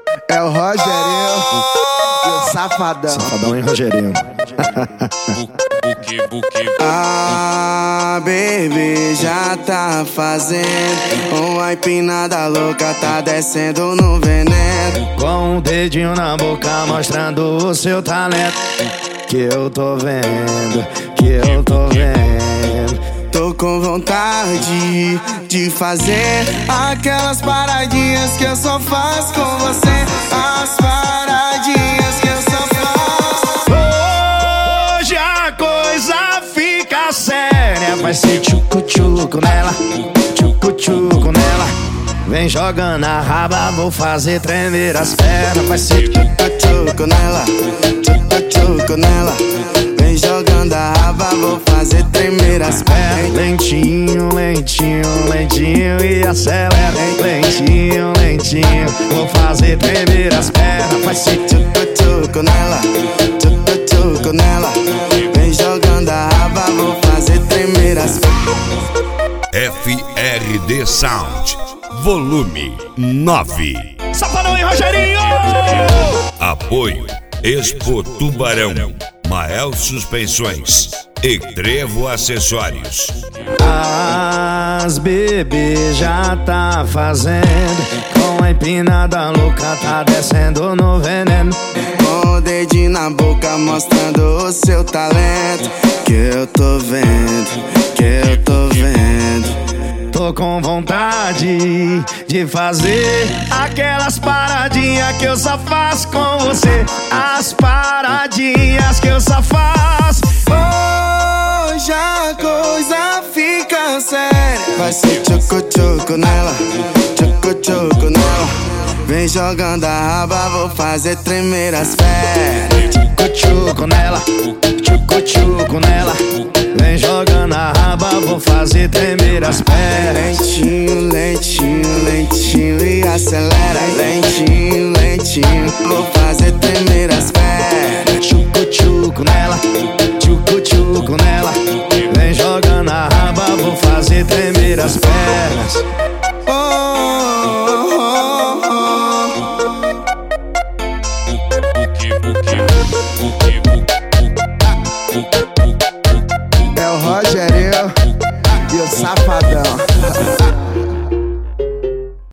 É o Rogerinho e o Safadão. Safadão e Rogerinho. Ah, baby, já tá fazendo uma empinada louca, tá descendo no veneno. Com um dedinho na boca mostrando o seu talento. Que eu tô vendo, que eu tô vendo. Tô com vontade de fazer aquelas paradinhas que eu só faço com você. As paradinhas que eu só faço. Hoje a coisa fica séria. Vai ser tchucu-tchucu nela, tchucu-tchucu nela. Vem jogando a raba, vou fazer tremer as pernas. Vai ser tchucu-tchucu nela, tchucu-tchucu nela. Vem jogando a raba, vou fazer tremer as pernas. Lentinho, lentinho, lentinho e acelera. Lentinho, lentinho, vou fazer tremer as pernas. Vai ser tchucu-tchucu nela, tchucu-tchucu nela. Vem jogando a raba, vou fazer tremer as pernas. FRD Sound, volume 9. Safadão e Rogerinho! Apoio Expo Tubarão, Mael Suspensões e Trevo Acessórios. As bebês já tá fazendo, com a empinada louca tá descendo no veneno. Com o dedinho na boca mostrando o seu talento. Que eu tô vendo, que eu tô vendo. Tô com vontade de fazer aquelas paradinhas que eu só faço com você. As paradinhas que eu só faço. Hoje a coisa fica séria. Vai ser tchucu-tchucu nela, tchucu-tchucu nela. Vem jogando a raba, vou fazer tremer as pernas. Tchucu-tchucu nela, tchucu-tchucu nela. Vem jogando a raba, vou fazer tremer as pernas. Lentinho, lentinho, lentinho e acelera. Lentinho, lentinho, vou fazer tremer as pernas. Tchucu-tchucu nela, tchucu-tchucu nela. Vem jogando a raba, vou fazer tremer as pernas.